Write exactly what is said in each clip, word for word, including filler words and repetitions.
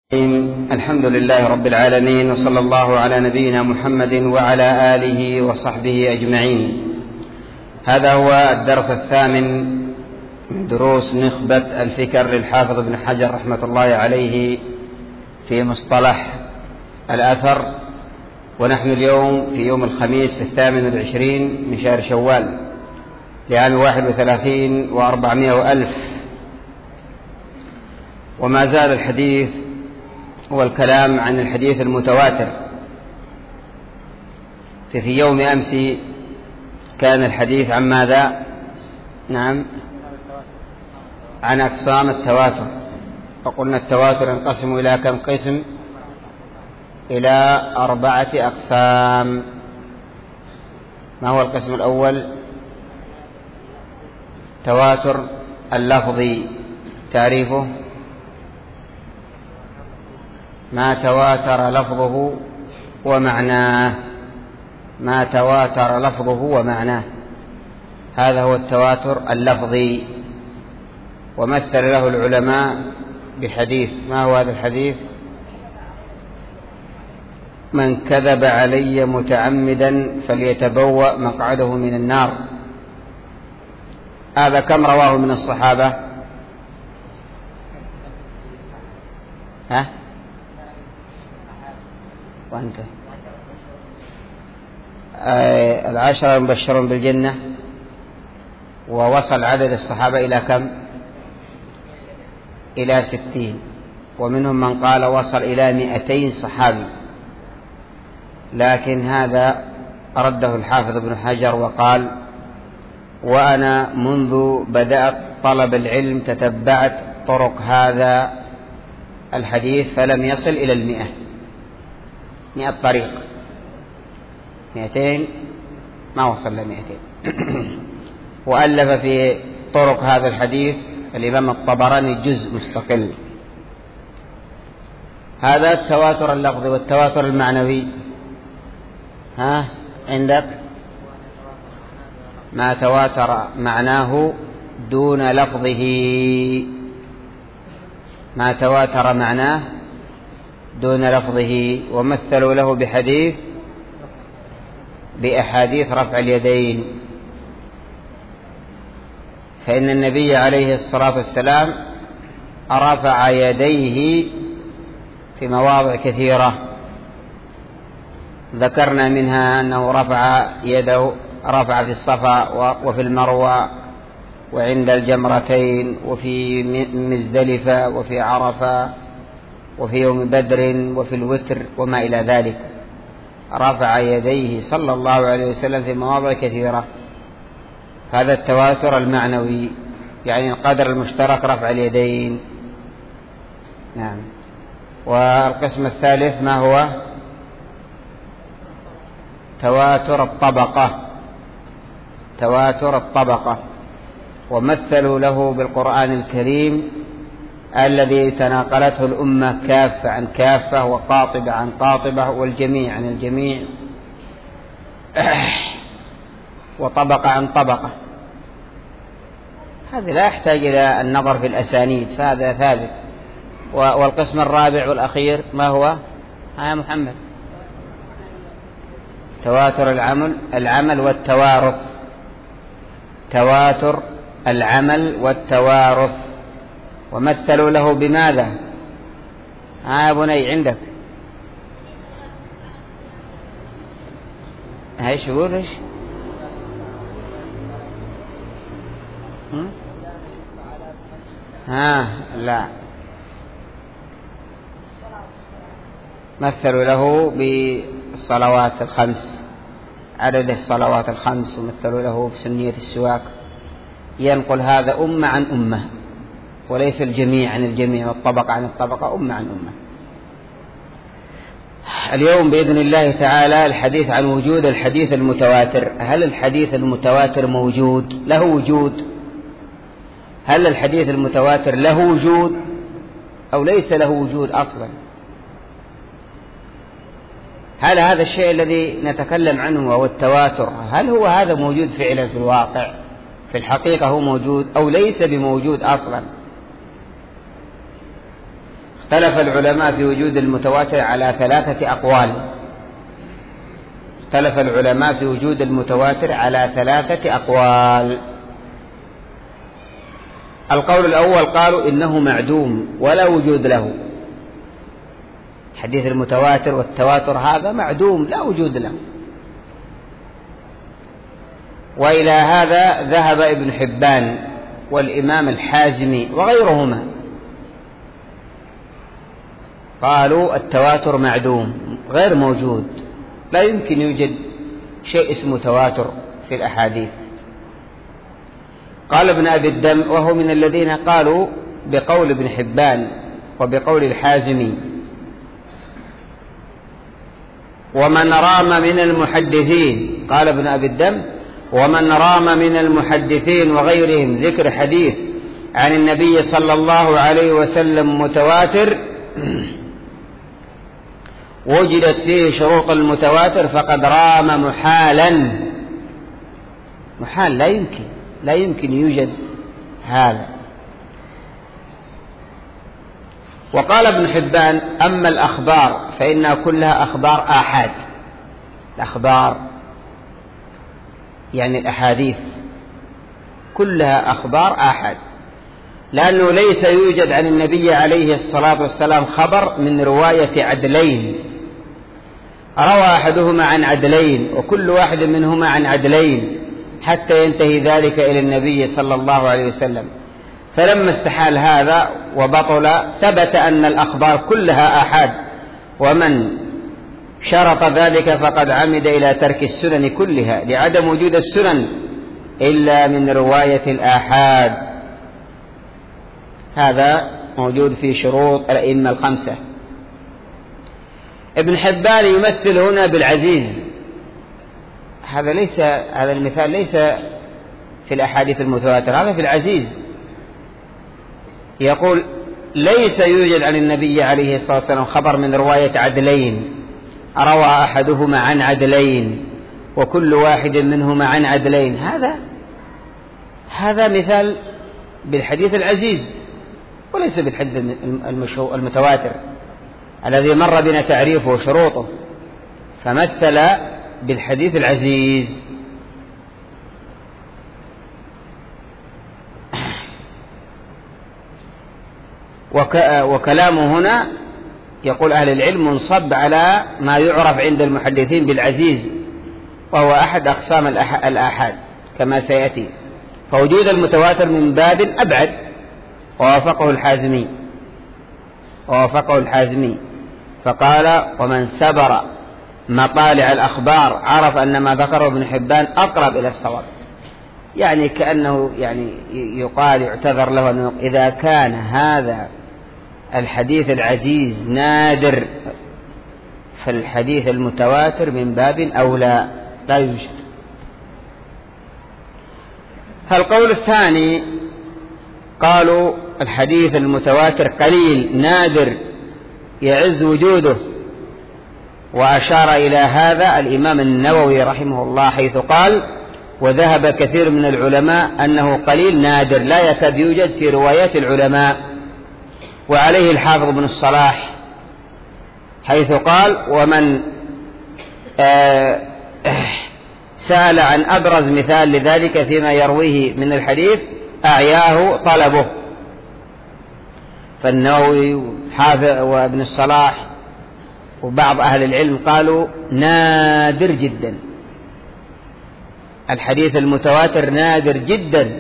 الحمد لله رب العالمين، وصلى الله على نبينا محمد وعلى آله وصحبه أجمعين. هذا هو الدرس الثامن من دروس نخبة الفكر للحافظ ابن حجر رحمة الله عليه في مصطلح الأثر، ونحن اليوم في يوم الخميس في الثامن والعشرين من شهر شوال لعام واحد وثلاثين وأربعمائة وألف. وما زال الحديث هو الكلام عن الحديث المتواتر. في, في يوم أمس كان الحديث عن ماذا؟ نعم، عن أقسام التواتر، فقلنا التواتر ينقسم إلى كم قسم؟ إلى أربعة أقسام. ما هو القسم الأول؟ تواتر اللفظي. تعريفه: ما تواتر لفظه ومعناه. ما تواتر لفظه ومعناه، هذا هو التواتر اللفظي. ومثل له العلماء بحديث. ما هو هذا الحديث؟ من كذب علي متعمدا فليتبوأ مقعده من النار. هذا كم رواه من الصحابة؟ ها؟ وأنت آه العشرة المبشرون بالجنة. ووصل عدد الصحابة إلى كم؟ إلى ستين، ومنهم من قال وصل إلى مئتين صحابي، لكن هذا رده الحافظ ابن حجر وقال: وأنا منذ بدأت طلب العلم تتبعت طرق هذا الحديث فلم يصل إلى المئة. مئة طريق، مئتين ما وصل لمئتين. وألف في طرق هذا الحديث الإمام الطبراني جزء مستقل. هذا التواتر اللفظي. والتواتر المعنوي ها عندك؟ ما تواتر معناه دون لفظه. ما تواتر معناه دون لفظه. ومثلوا له بحديث بأحاديث رفع اليدين، فإن النبي عليه الصلاة والسلام رفع يديه في مواضع كثيرة، ذكرنا منها أنه رفع يده رفع في الصفا وفي المروة وعند الجمرتين وفي مزدلفة وفي عرفة وفي يوم بدر وفي الوتر وما إلى ذلك. رفع يديه صلى الله عليه وسلم في مواضع كثيرة. هذا التواتر المعنوي، يعني القدر المشترك رفع اليدين. نعم. والقسم الثالث ما هو؟ تواتر الطبقة. تواتر الطبقة. ومثلوا له بالقرآن الكريم الذي تناقلته الأمة كافة عن كافة وقاطبة عن قاطبة والجميع عن الجميع وطبقة عن طبقة. هذا لا يحتاج إلى النظر في الأسانيد، فهذا ثابت. والقسم الرابع والأخير ما هو؟ ها يا محمد؟ تواتر العمل العمل والتوارث. تواتر العمل والتوارث. ومثلوا له بماذا؟ ها يا بني عندك؟ ايش يقول؟ ايش؟ ها لا، مثلوا له بالصلوات الخمس، عدد الصلوات الخمس، ومثلوا له بسنية السواك. ينقل هذا أمة عن أمة، وليس الجميع عن الجميع والطبقة عن الطبقة، أمة عن أمة. اليوم بإذن الله تعالى الحديث عن وجود الحديث المتواتر. هل الحديث المتواتر موجود؟ له وجود؟ هل الحديث المتواتر له وجود أو ليس له وجود أصلا؟ هل هذا الشيء الذي نتكلم عنه وهو التواتر، هل هو هذا موجود فعلا في الواقع؟ في الحقيقة هو موجود أو ليس بموجود أصلا؟ اختلف العلماء في وجود المتواتر على ثلاثة أقوال اختلف العلماء في وجود المتواتر على ثلاثة أقوال. القول الأول قالوا إنه معدوم ولا وجود له، حديث المتواتر والتواتر هذا معدوم لا وجود له. وإلى هذا ذهب ابن حبان والإمام الحازمي وغيرهما، قالوا التواتر معدوم غير موجود، لا يمكن يوجد شيء اسمه تواتر في الأحاديث. قال ابن أبي الدم وهو من الذين قالوا بقول ابن حبان وبقول الحازمي: ومن رام من المحدثين، قال ابن أبي الدم: ومن رام من المحدثين وغيرهم ذكر حديث عن النبي صلى الله عليه وسلم متواتر وجدت فيه شروط المتواتر فقد رام محالا. محال لا يمكن لا يمكن يوجد هذا. وقال ابن حبان: أما الأخبار فإنها كلها أخبار آحاد. الأخبار يعني الأحاديث كلها أخبار آحاد، لأنه ليس يوجد عن النبي عليه الصلاة والسلام خبر من رواية عدلين، روى أحدهما عن عدلين وكل واحد منهما عن عدلين حتى ينتهي ذلك إلى النبي صلى الله عليه وسلم. فلما استحال هذا وبطل ثبت أن الأخبار كلها آحاد، ومن شرط ذلك فقد عمد إلى ترك السنن كلها لعدم وجود السنن إلا من رواية الآحاد. هذا موجود في شروط الأئمة الخمسة. ابن حبان يمثل هنا بالعزيز، هذا ليس هذا المثال ليس في الأحاديث المتواترة، هذا في العزيز. يقول: ليس يوجد عن النبي عليه الصلاة والسلام خبر من رواية عدلين روى أحدهما عن عدلين وكل واحد منهما عن عدلين. هذا هذا مثال بالحديث العزيز وليس بالحديث المتواتر الذي مر بنا تعريفه وشروطه، فمثل بالحديث العزيز. وكلامه هنا يقول أهل العلم منصب على ما يعرف عند المحدثين بالعزيز، وهو أحد أقسام الآحاد كما سيأتي. فوجود المتواتر من باب أبعد، ووافقه الحازمي ووافقه الحازمي فقال: ومن سبر مطالع الأخبار عرف أن ما ذكره ابن حبان أقرب إلى الصواب. يعني كأنه يعني يقال يعتذر له أنه إذا كان هذا الحديث العزيز نادر فالحديث المتواتر من باب أولى لا يوجد. القول الثاني قالوا الحديث المتواتر قليل نادر يعز وجوده، وأشار إلى هذا الإمام النووي رحمه الله حيث قال: وذهب كثير من العلماء أنه قليل نادر لا يكاد يوجد في روايات العلماء. وعليه الحافظ بن الصلاح حيث قال: ومن آه سأل عن أبرز مثال لذلك فيما يرويه من الحديث أعياه طلبه. فالنووي وابن الصلاح وبعض أهل العلم قالوا نادر جدا، الحديث المتواتر نادر جدا.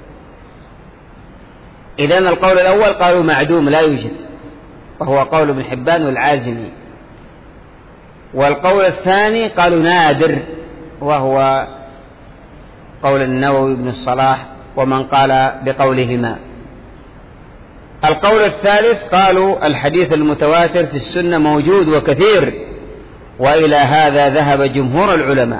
إذن القول الأول قالوا معدوم لا يوجد، وهو قول ابن حبان والعازمي. والقول الثاني قالوا نادر، وهو قول النووي بن الصلاح ومن قال بقولهما. القول الثالث قالوا الحديث المتواتر في السنة موجود وكثير، وإلى هذا ذهب جمهور العلماء.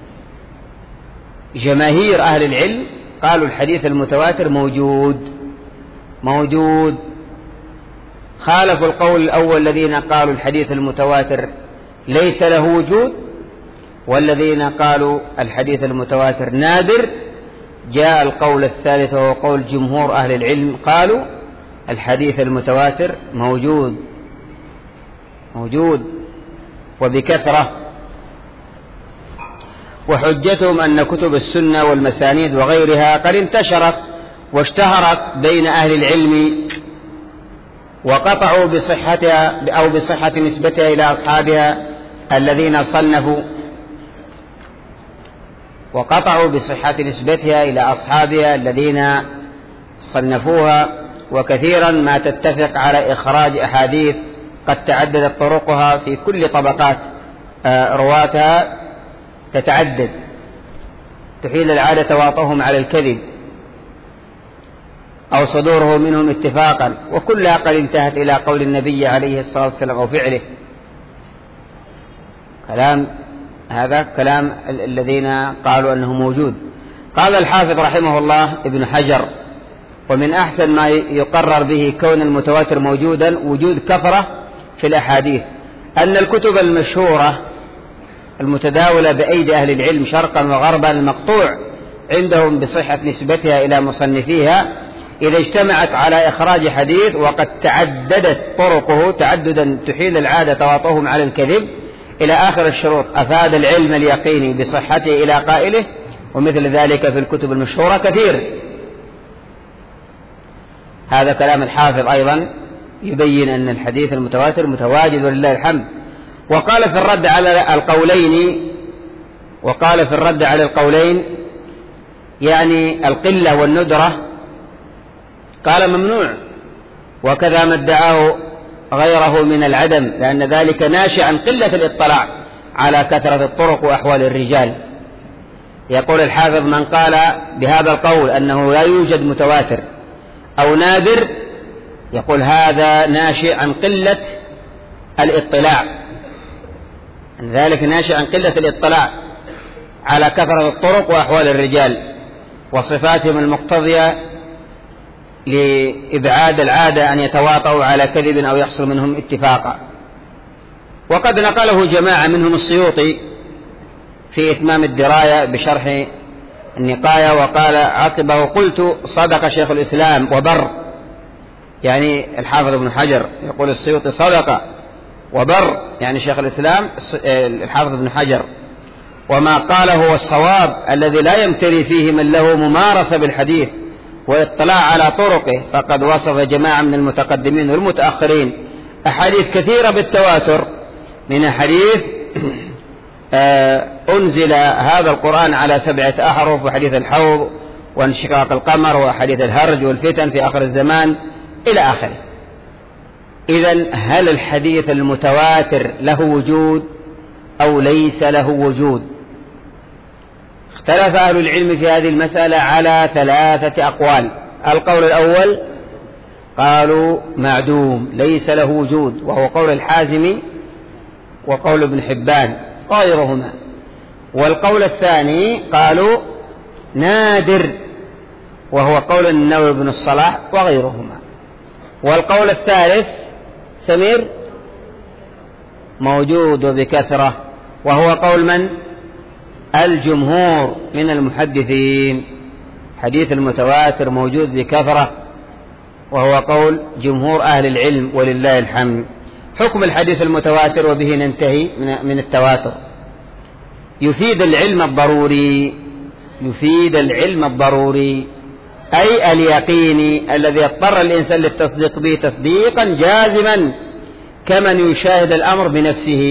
جماهير أهل العلم قالوا الحديث المتواتر موجود موجود خالفوا القول الأول الذين قالوا الحديث المتواتر ليس له وجود، والذين قالوا الحديث المتواتر نادر. جاء القول الثالث وهو قول جمهور أهل العلم، قالوا الحديث المتواتر موجود موجود وبكثرة، وحجتهم أن كتب السنة والمسانيد وغيرها قد انتشرت واشتهرت بين أهل العلم، وقطعوا بصحتها أو بصحة نسبتها إلى أصحابها الذين صنفوا وقطعوا بصحة نسبتها إلى أصحابها الذين صنفوها، وكثيرا ما تتفق على إخراج أحاديث قد تعددت طرقها في كل طبقات رواتها تتعدد، تحيل العادة تواطؤهم على الكذب أو صدوره منهم اتفاقا، وكلها قد انتهت إلى قول النبي عليه الصلاة والسلام أو فعله. كلام هذا كلام الذين قالوا أنه موجود. قال الحافظ رحمه الله ابن حجر: ومن أحسن ما يقرر به كون المتواتر موجودا وجود كثرة في الأحاديث، أن الكتب المشهورة المتداولة بأيدي أهل العلم شرقا وغربا المقطوع عندهم بصحة نسبتها إلى مصنفيها إذا اجتمعت على إخراج حديث وقد تعددت طرقه تعددا تحيل العادة تواطؤهم على الكذب إلى آخر الشروط، أفاد العلم اليقيني بصحته إلى قائله، ومثل ذلك في الكتب المشهورة كثير. هذا كلام الحافظ أيضا يبين أن الحديث المتواتر متواجد ولله الحمد. وقال في الرد على القولين وقال في الرد على القولين يعني القلة والندرة، قال: ممنوع، وكذا ما ادعاه غيره من العدم، لأن ذلك ناشئ عن قلة الاطلاع على كثرة الطرق وأحوال الرجال. يقول الحافظ: من قال بهذا القول أنه لا يوجد متواتر أو نادر، يقول هذا ناشئ عن قلة الاطلاع، ذلك ناشئ عن قلة الاطلاع على كثرة الطرق وأحوال الرجال وصفاتهم المقتضية لإبعاد العادة أن يتواطؤوا على كذب أو يحصل منهم اتفاقا. وقد نقله جماعة منهم السيوطي في إتمام الدراية بشرح النقاية، وقال عقبه: قلت صدق شيخ الإسلام وبر، يعني الحافظ ابن حجر يقول السيوطي صدق وبر، يعني شيخ الإسلام الحافظ ابن حجر، وما قاله هو الصواب الذي لا يمتري فيه من له ممارسة بالحديث واطلاع على طرقه، فقد وصف جماعة من المتقدمين والمتأخرين أحاديث كثيرة بالتواتر، من حديث أنزل هذا القرآن على سبعة أحرف، وحديث الحوض وانشقاق القمر وحديث الهرج والفتن في آخر الزمان إلى آخره. إذن هل الحديث المتواتر له وجود أو ليس له وجود؟ اختلف أهل العلم في هذه المسألة على ثلاثة أقوال. القول الأول قالوا معدوم ليس له وجود، وهو قول الحازمي وقول ابن حبان غيرهما. والقول الثاني قالوا نادر، وهو قول النووي بن الصلاح وغيرهما. والقول الثالث سمير موجود بكثرة، وهو قول من؟ الجمهور من المحدثين. حديث المتواتر موجود بكثرة، وهو قول جمهور أهل العلم ولله الحمد. حكم الحديث المتواتر، وبه ننتهي من التواتر. يفيد العلم الضروري يفيد العلم الضروري أي اليقيني الذي اضطر الإنسان للتصديق به تصديقا جازما كمن يشاهد الأمر بنفسه.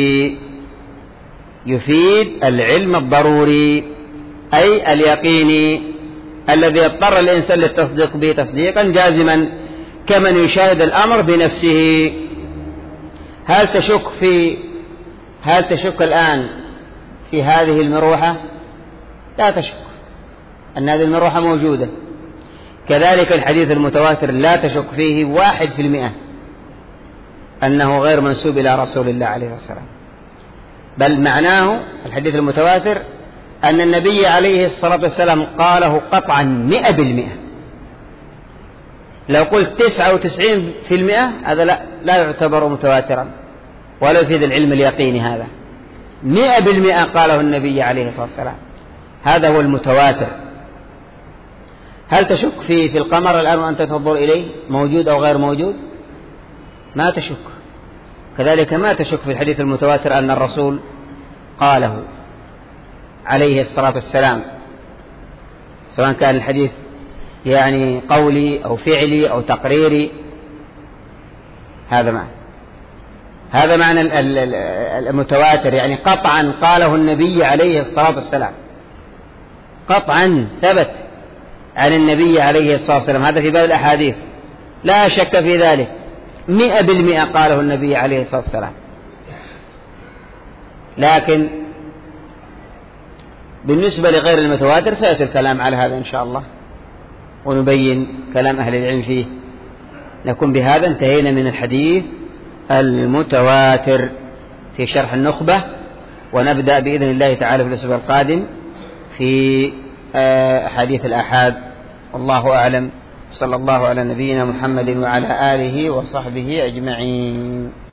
يفيد العلم الضروري أي اليقيني الذي اضطر الإنسان للتصديق به تصديقا جازما كمن يشاهد الأمر بنفسه. هل تشك في هل تشك الآن في هذه المروحة؟ لا تشك أن هذه المروحة موجودة. كذلك الحديث المتواتر لا تشك فيه واحد في المئة أنه غير منسوب إلى رسول الله عليه الصلاة والسلام، بل معناه الحديث المتواتر أن النبي عليه الصلاة والسلام قاله قطعا مئة بالمئة. لو قلت تسعة وتسعين في المئة هذا لا, لا يعتبر متواترا ولا يفيد العلم اليقيني. هذا مئة بالمئة قاله النبي عليه الصلاة والسلام، هذا هو المتواتر. هل تشك في في القمر الآن وأنت تنظر إليه موجود أو غير موجود؟ ما تشك. كذلك ما تشك في الحديث المتواتر أن الرسول قاله عليه الصلاة والسلام، سواء كان الحديث يعني قولي أو فعلي أو تقريري. هذا معنى هذا معنى المتواتر، يعني قطعا قاله النبي عليه الصلاة والسلام، قطعا ثبت عن النبي عليه الصلاة والسلام. هذا في باب الأحاديث لا شك في ذلك، مئة بالمئة قاله النبي عليه الصلاة والسلام. لكن بالنسبة لغير المتواتر سيأتي الكلام على هذا إن شاء الله، ونبين كلام أهل العلم فيه. نكون بهذا انتهينا من الحديث المتواتر في شرح النخبة، ونبدأ بإذن الله تعالى في الأسبوع القادم في حديث الآحاد. والله أعلم، صلى الله على نبينا محمد وعلى آله وصحبه أجمعين.